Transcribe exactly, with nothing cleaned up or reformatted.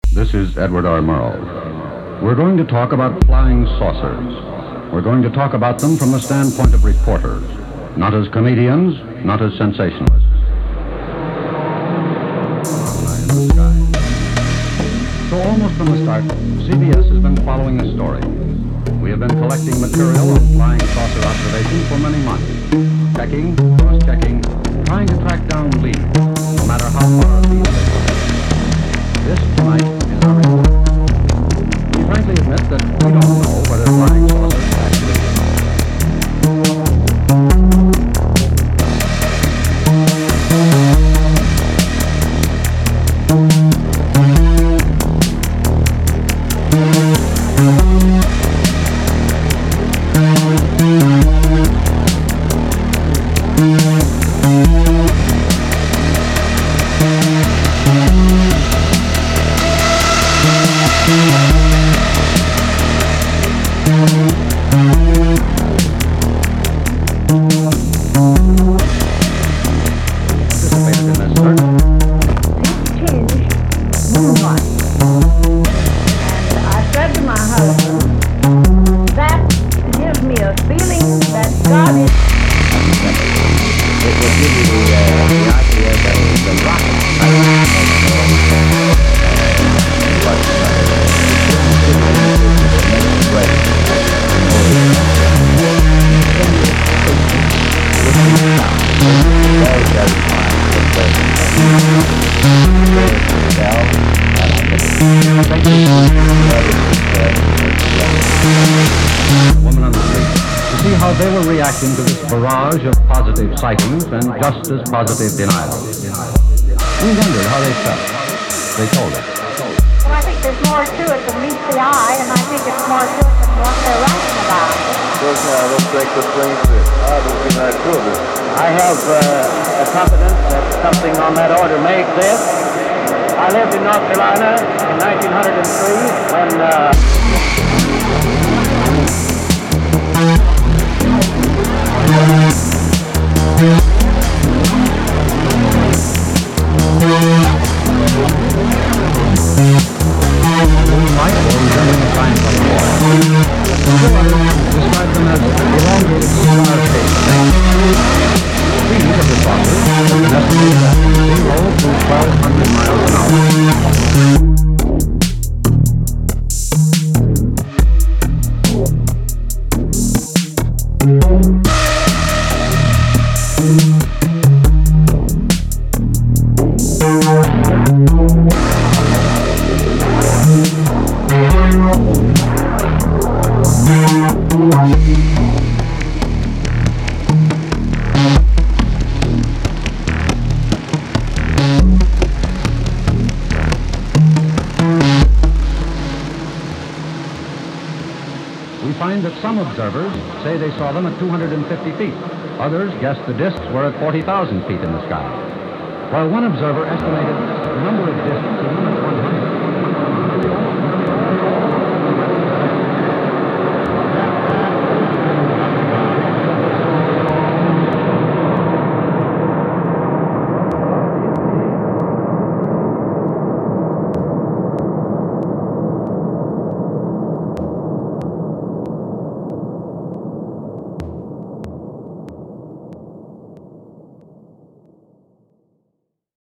This is Edward R. Murrow. We're going to talk about flying saucers. We're going to talk about them from the standpoint of reporters, not as comedians, not as sensationalists. So almost from the start, C B S has been following the story. We have been collecting material on flying saucer observations for many months, checking, cross-checking, trying to track down leads, no matter how far afield they go. This, tonight, is our report. We frankly admit that we don't know whether flying saucers actually reacting to this barrage of positive sightings and just as positive denials. We wondered how they felt. They told us. Well, I think there's more to it than meets the eye, and I think it's more to it than what they're writing about. Those I don't think the things that are looking at good. I have uh, a confidence that something on that order may exist. I lived in North Carolina in nineteen oh three when uh, Moonlight or resembling a sign from the wall. Still others describe them as elongated cigar-shaped things. Speed of the saucers has been estimated at zero to twelve hundred miles an hour. Some observers say they saw them at two hundred fifty feet. Others guessed the discs were at forty thousand feet in the sky. While one observer estimated